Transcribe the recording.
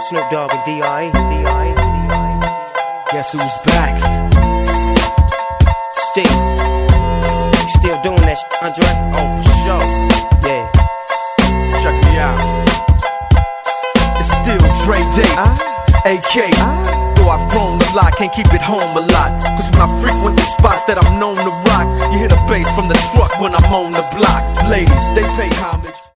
Snoop Dogg and D.I. Guess who's back? Still doing that shit, Andre? Oh, for sure. Yeah. Check me out. It's still Dre Day, AK. Though I've grown a lot, can't keep it home a lot. Cause when I frequent the spots that I'm known to rock, you hear the bass from the truck when I'm on the block. Ladies, they pay homage.